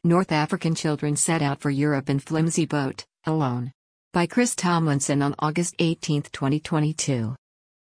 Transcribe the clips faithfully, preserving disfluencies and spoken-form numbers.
North African children set out for Europe in flimsy boat, alone. By Chris Tomlinson on August eighteenth, twenty twenty-two.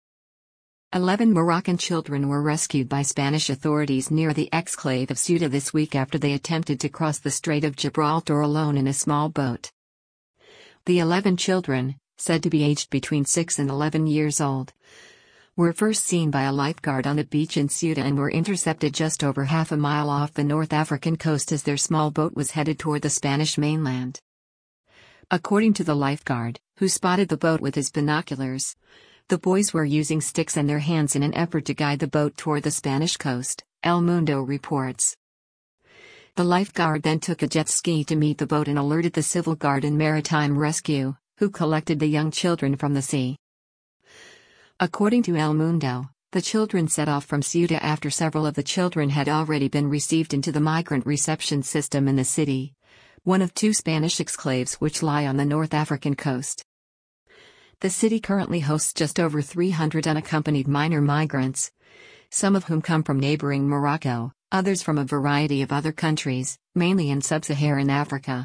Eleven Moroccan children were rescued by Spanish authorities near the exclave of Ceuta this week after they attempted to cross the Strait of Gibraltar alone in a small boat. The eleven children, said to be aged between six and eleven years old, were first seen by a lifeguard on a beach in Ceuta and were intercepted just over half a mile off the North African coast as their small boat was headed toward the Spanish mainland. According to the lifeguard, who spotted the boat with his binoculars, the boys were using sticks in their hands in an effort to guide the boat toward the Spanish coast, El Mundo reports. The lifeguard then took a jet ski to meet the boat and alerted the Civil Guard and Maritime Rescue, who collected the young children from the sea. According to El Mundo, the children set off from Ceuta after several of the children had already been received into the migrant reception system in the city, one of two Spanish exclaves which lie on the North African coast. The city currently hosts just over three hundred unaccompanied minor migrants, some of whom come from neighboring Morocco, others from a variety of other countries, mainly in sub-Saharan Africa.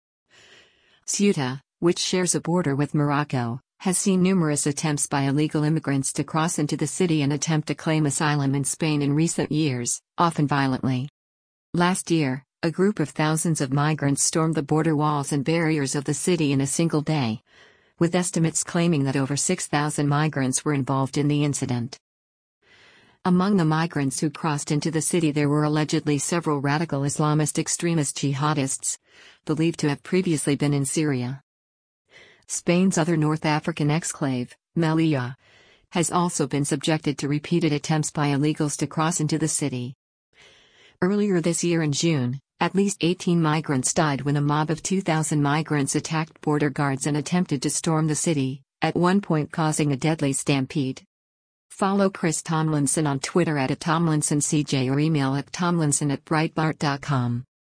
Ceuta, which shares a border with Morocco, has seen numerous attempts by illegal immigrants to cross into the city and attempt to claim asylum in Spain in recent years, often violently. Last year, a group of thousands of migrants stormed the border walls and barriers of the city in a single day, with estimates claiming that over six thousand migrants were involved in the incident. Among the migrants who crossed into the city there were allegedly several radical Islamist extremist jihadists, believed to have previously been in Syria. Spain's other North African exclave, Melilla, has also been subjected to repeated attempts by illegals to cross into the city. Earlier this year in June, at least eighteen migrants died when a mob of two thousand migrants attacked border guards and attempted to storm the city, at one point causing a deadly stampede. Follow Chris Tomlinson on Twitter at Tomlinson C J or email at tomlinson at breitbart dot com.